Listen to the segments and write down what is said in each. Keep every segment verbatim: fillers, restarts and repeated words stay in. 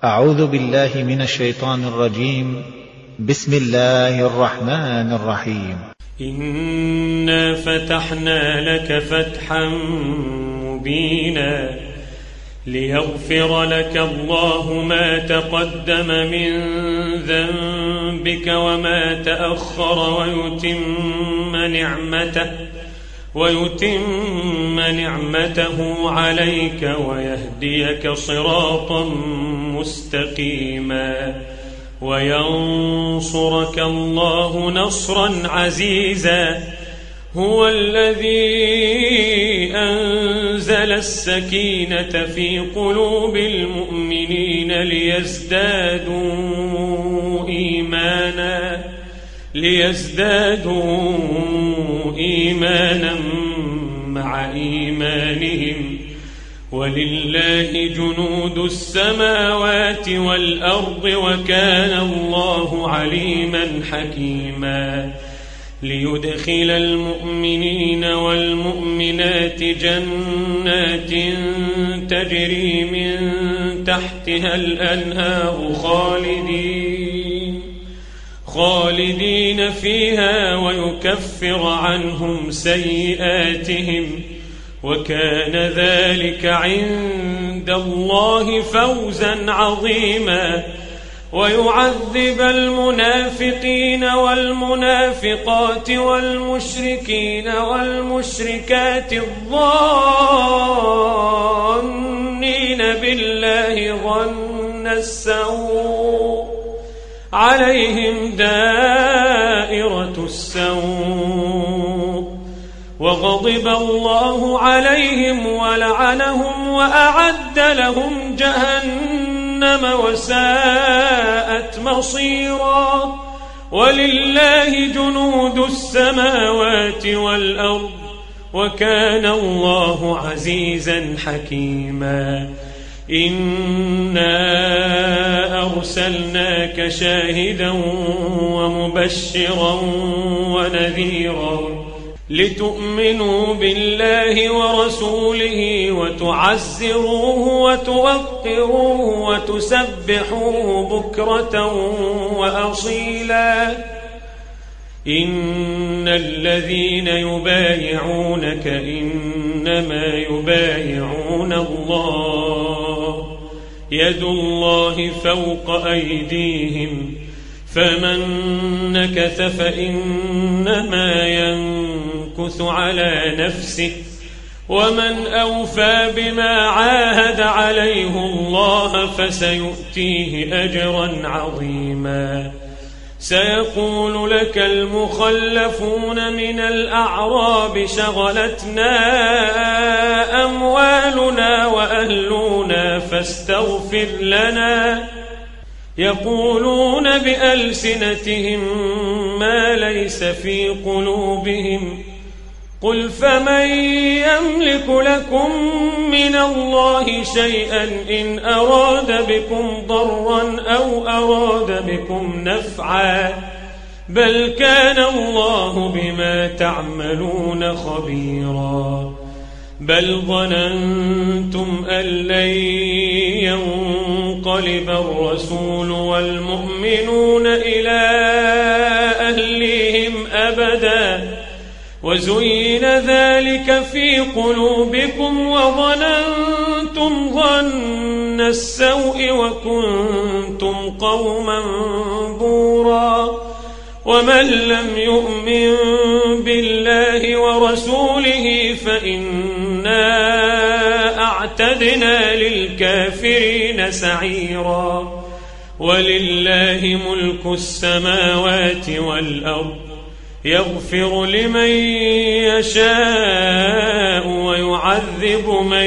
أعوذ بالله من الشيطان الرجيم. بسم الله الرحمن الرحيم. إنا فتحنا لك فتحا مبينا ليغفر لك الله ما تقدم من ذنبك وما تأخر ويتم نعمته ويتم نعمته عليك ويهديك صراطا مستقيما وينصرك الله نصرا عزيزا. هو الذي أنزل السكينة في قلوب المؤمنين ليزدادوا إيمانا ليزدادوا إيمانا مع إيمانهم ولله جنود السماوات والأرض وكان الله عليما حكيما. ليدخل المؤمنين والمؤمنات جنات تجري من تحتها الأنهار خالدين خالدين فيها ويكفر عنهم سيئاتهم وكان ذلك عند الله فوزا عظيما. ويعذب المنافقين والمنافقات والمشركين والمشركات الظانين بالله ظن السوء عليهم دائرة السوء وغضب الله عليهم ولعنهم وأعد لهم جهنم وساءت مصيرا. ولله جنود السماوات والأرض وكان الله عزيزا حكيما. إنا أرسلناك شاهدا ومبشرا ونذيرا لتؤمنوا بالله ورسوله وتعزروه وتوقروه وتسبحوه بكرة وأصيلا. إن الذين يبايعونك إنما يبايعون الله يد الله فوق أيديهم فمن نكث فإنما ينكث على نفسه ومن أوفى بما عاهد عليه الله فسيؤتيه أجرا عظيما. سيقول لك المخلفون من الأعراب شغلتنا أموالنا وأهلنا فاستغفر لنا يقولون بألسنتهم ما ليس في قلوبهم قل فمن يملك لكم من الله شيئا إن أراد بكم ضرا أو أراد بكم نفعا بل كان الله بما تعملون خبيرا. بل ظننتم أن لن ينقلب الرسول والمؤمنون إلى أهليهم أبدا وزين ذلك في قلوبكم وظننتم ظن السوء وكنتم قوما بورا. ومن لم يؤمن بالله ورسوله فإنا أعتدنا للكافرين سعيرا. ولله ملك السماوات والأرض يغفر لمن يشاء ويعذب من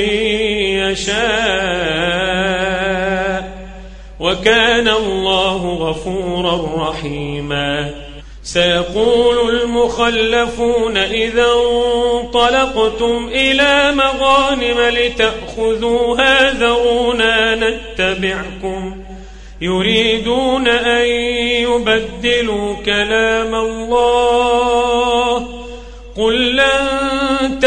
يشاء وكان الله غفورا رحيما. سيقول المخلفون إذا انطلقتم إلى مغانم لتأخذوها ذرونا نتبعكم يريدون أن يبدلوا كلام الله قل لن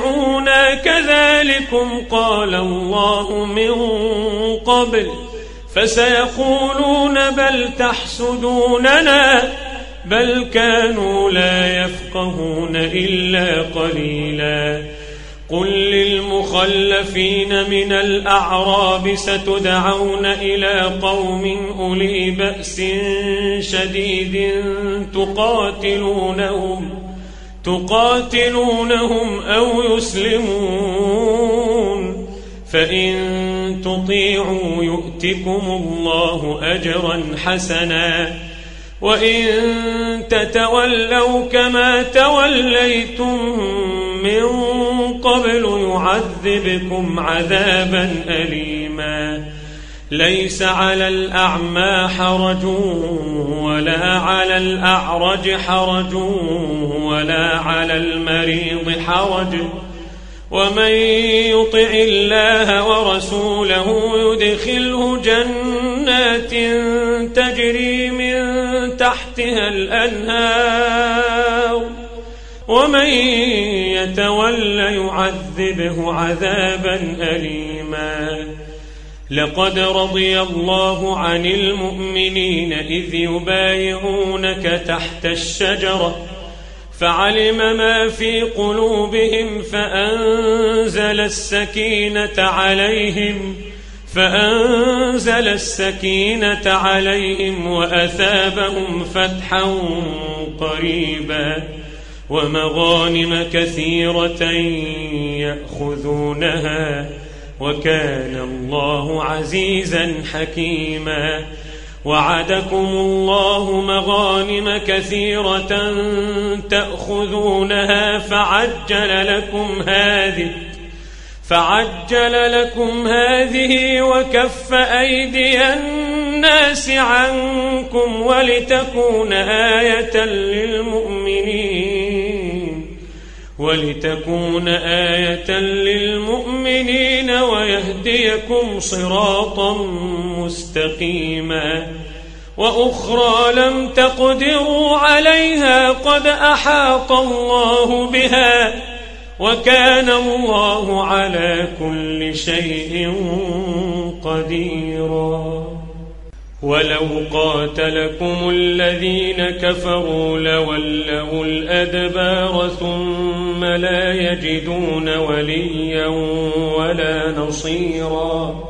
تتبعونا كذلكم قال الله من قبل فسيقولون بل تحسدوننا بل كانوا لا يفقهون إلا قليلا. قل للمخلفين من الأعراب ستدعون إلى قوم أولي بأس شديد تقاتلونهم تقاتلونهم أو يسلمون فإن تطيعوا يؤتكم الله أجرا حسنا وإن تتولوا كما توليتم من قبل يعذبكم عذابا أليما. ليس على الأعمى حرج ولا على الأعرج حرج ولا على المريض حرج ومن يطع الله ورسوله يدخله جنات تجري من تحتها الأنهار ومن يتول يعذبه عذابا أليما. لقد رضي الله عن المؤمنين إذ يبايعونك تحت الشجرة فعلم ما في قلوبهم فأنزل السكينة عليهم فأنزل السكينة عليهم وأثابهم فتحا قريبا ومغانم كثيرة يأخذونها وكان الله عزيزا حكيما. وعدكم الله مغانم كثيرة تأخذونها فعجل لكم هذه فعجل لكم هذه وكف أيدي الناس عنكم ولتكون آية للمؤمنين ولتكون آية للمؤمنين ويهديكم صراطا مستقيما. وأخرى لم تقدروا عليها قد أحاط الله بها وكان الله على كل شيء قديرا. ولو قاتلكم الذين كفروا لولوا الأدبار ثم لا يجدون وليا ولا نصيرا.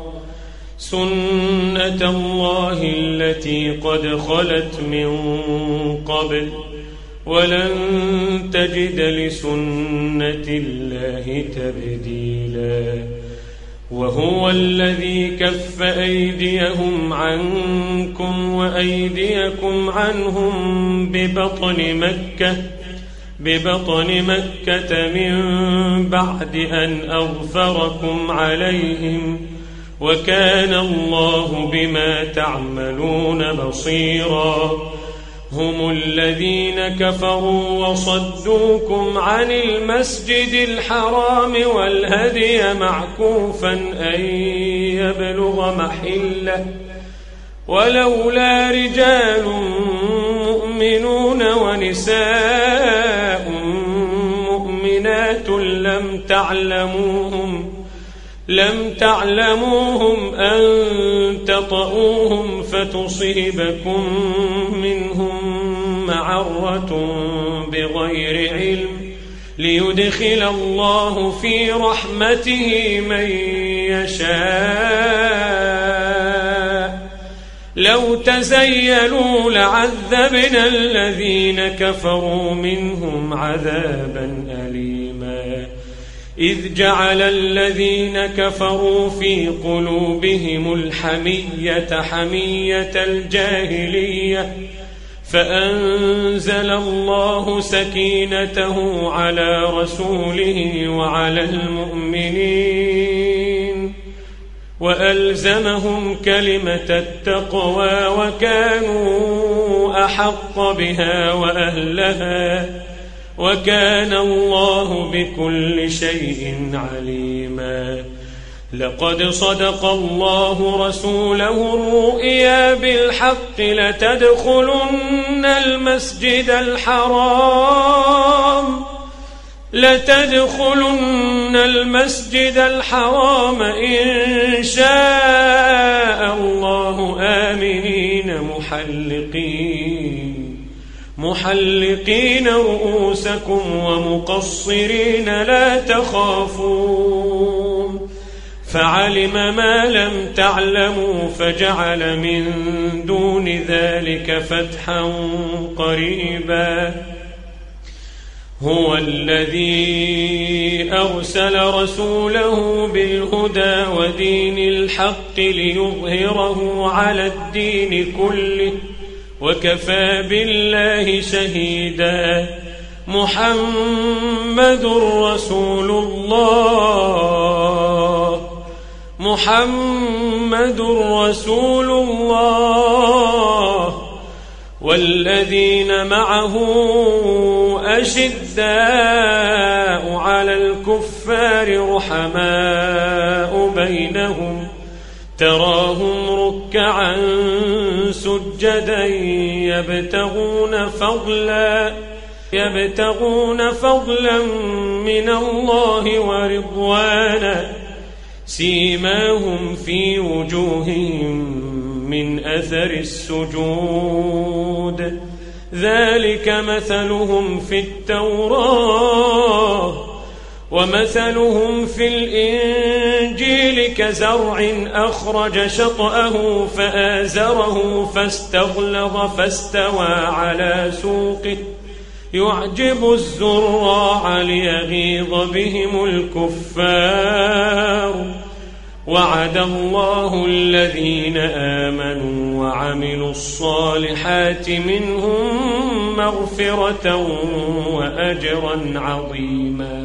سنة الله التي قد خلت من قبل ولن تجد لسنة الله تبديلا. وهو الذي كف أيديهم عنكم وأيديكم عنهم ببطن مكة ببطن مكة من بعد أن أغفركم عليهم وكان الله بما تعملون بصيرا. هم الذين كفروا وصدوكم عن المسجد الحرام والهدي معكوفا أن يبلغ محله ولولا رجال مؤمنون ونساء مؤمنات لم تعلموهم لم تعلموهم أن تطؤوهم فتصيبكم منهم معرة بغير علم ليدخل الله في رحمته من يشاء. لو تزيلوا لعذبنا الذين كفروا منهم عذابا أليما. إذ جعل الذين كفروا في قلوبهم الحمية حمية الجاهلية فأنزل الله سكينته على رسوله وعلى المؤمنين وألزمهم كلمة التقوى وكانوا أحق بها وأهلها وكان الله بكل شيء عليما. لقد صدق الله رسوله الرؤيا بالحق لتدخلن المسجد الحرام لتدخلن المسجد الحرام إن شاء الله آمنين محلقين محلقين رؤوسكم ومقصرين لا تخافون فعلم ما لم تعلموا فجعل من دون ذلك فتحا قريبا هو الذي أرسل رسوله بالهدى ودين الحق ليظهره على الدين كله وكفى بالله شهيدا محمد رسول الله محمد رسول الله والذين معه أشداء على الكفار رحماء بينهم تراهم ركعا سجدا يبتغون فضلا يبتغون فضلا من الله ورضوانا سيماهم في وجوههم من أثر السجود ذلك مثلهم في التوراة ومثلهم في الإنجيل كزرع أخرج شطأه فآزره فاستغلظ فاستوى على سوقه يعجب الزراع ليغيظ بهم الكفار وعد الله الذين آمنوا وعملوا الصالحات منهم مغفرة وأجرا عظيما